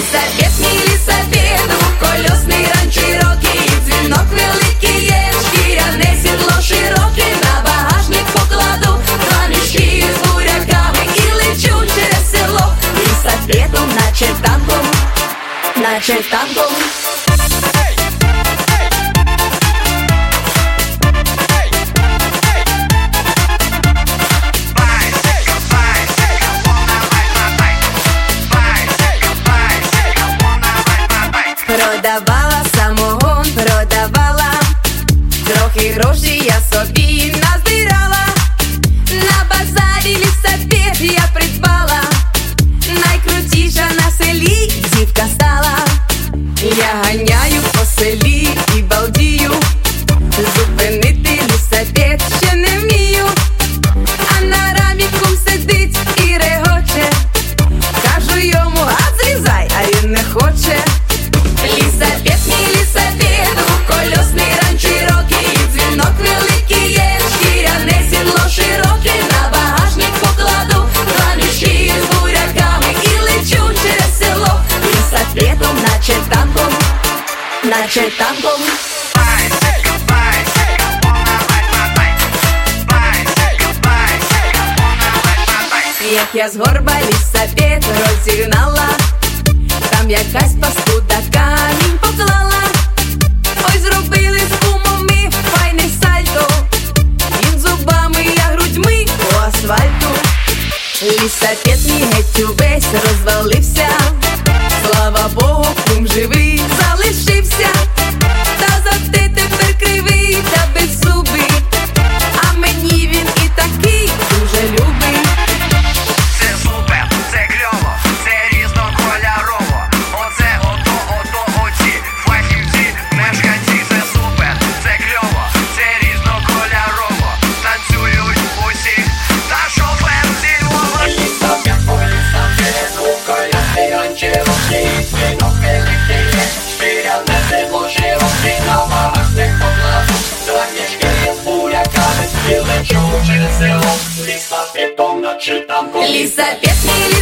Лісапет, мій лісапет, двокольосний ранч широкий, дзвінок великий є, шкіряне сідло широке, на багажник покладу два мішки з буряками і лечу через село. Лісапетом, наче танком, наче танком. Продавала самогон, продавала, трохи грошей я собі назбирала. На базарі лісапет я придбала, найкрутіша на селі дівка стала. Я ганяю по селі і балдію, зупинити лісапет ще не вмію. А на рамі кум сидить і регоче, кажу йому, а зрізай, а він не хоче. Лісапет, мій лісапет, двокольосний ранч широкий, дзвінок великий є, шкіряне сідло широке, на багажник покладу два мішки з буряками і лечу через село. Лісапетом, наче танком, наче танком. Як я з горба лісапет розігнала, там якась паскуда камінь поклала. Ой, зробили з кумом ми файне сальто, він зубами, я грудьми по асфальту. Лісапет мій геть увесь розвалився, слава Богу, кум живий залишився. Та зате тепер кривий та беззубий, а мені він і такий дуже любий. Це супер, це кльово, це різнокольорово. Оце оці фахівці, мешканці. Це супер, це кльово, це різнокольорово. Танцюють усі, та шофер зі Львова. Лісапет, двокольосний ранч широкий, дзвінок великий є, шкіряне сідло широке, на багажник покладу два мішки з буряками і лечу через село. Лісапетом, наче танком. Лісапет, мій